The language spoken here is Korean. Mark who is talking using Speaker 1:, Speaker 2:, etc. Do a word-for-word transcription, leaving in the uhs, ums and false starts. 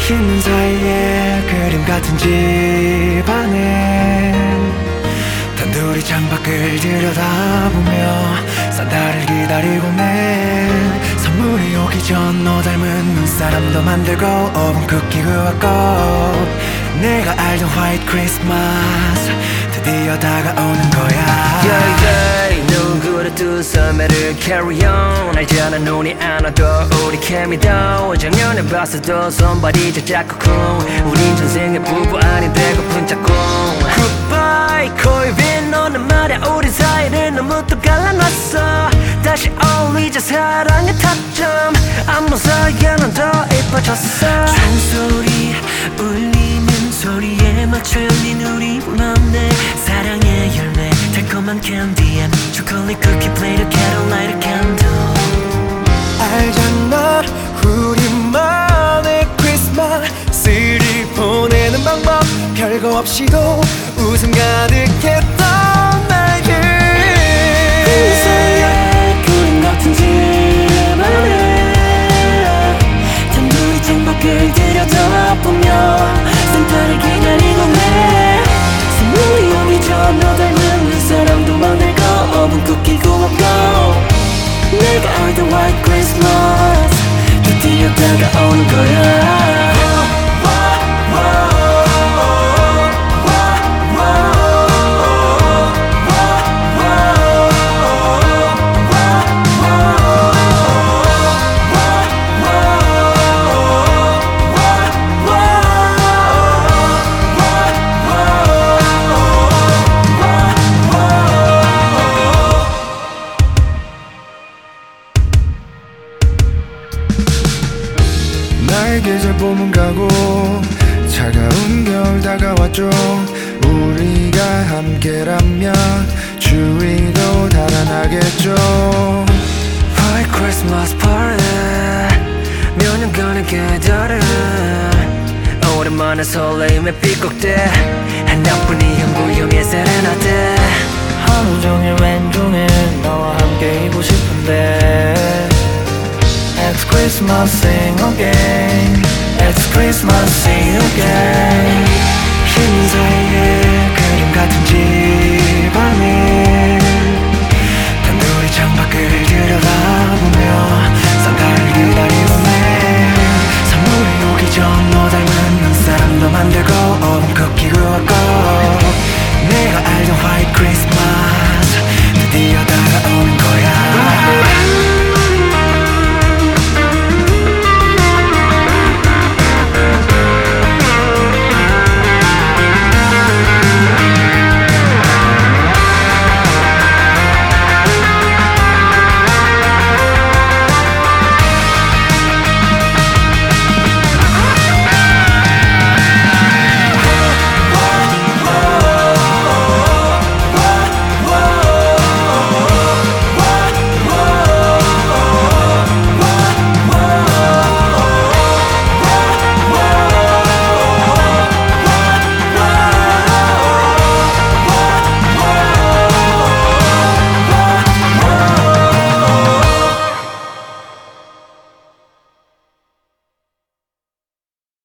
Speaker 1: 있는 사이에 그림 같은 집 안에 단둘이 창밖을 들여다보며 산타를 기다리고네. 선물이 오기 전 너 닮은 눈사람도 만들고 오븐 쿠키 구웠고 내가 알던 화이트 크리스마스 드디어 다가오는 거야.
Speaker 2: yeah, yeah. 누구를 두 선배를 carry on. 알잖아 눈이 안 와도 우리 케미도 작년에 봤어도 손발이 자작고 쿵. 우린 전생의 부부 아닌 배고픈 짝꿍. Goodbye 거의 빈 너는 말야 우리 사이를 너무 또 갈라놨어. 다시 어울리자 사랑의 타점. 앞모서야 넌 더 이뻐졌어.
Speaker 3: 종소리 울리는 소리에 맞춰 열린 우리 맘내 사랑의 열매 달콤한 캔디 and 초콜릿 쿠키 plate a candle light a candle.
Speaker 1: 알잖아 우리만의 크리스마스를 보내는 방법. 별거 없이도 웃음 가득했던 날들.
Speaker 3: 그 사이에 그림 같은 집 안에 단둘이 창밖을 들여다보며 산타를 기다리고 내 선물이 오기 전 너 닮은 눈사람도 만들고 오븐 쿠키 구웠고 내가 알던 white Christmas 드디어 다가오는 거야.
Speaker 1: 계절 봄은 가고 차가운 겨울 다가왔죠. 우리가 함께라면 추위도 달아나겠죠.
Speaker 2: White Christmas party 몇 년간의 계절은 오랜만에 설레임에 삐걱대 하나뿐이 형구형의 세레나데.
Speaker 3: 하루 종일 왼종일 너와 함께이고 싶은데 It's Christmas sing again. It's Christmas sing again.
Speaker 1: 있는 사이에 그림 같은 집 안에 단둘이 창밖을 들여다보며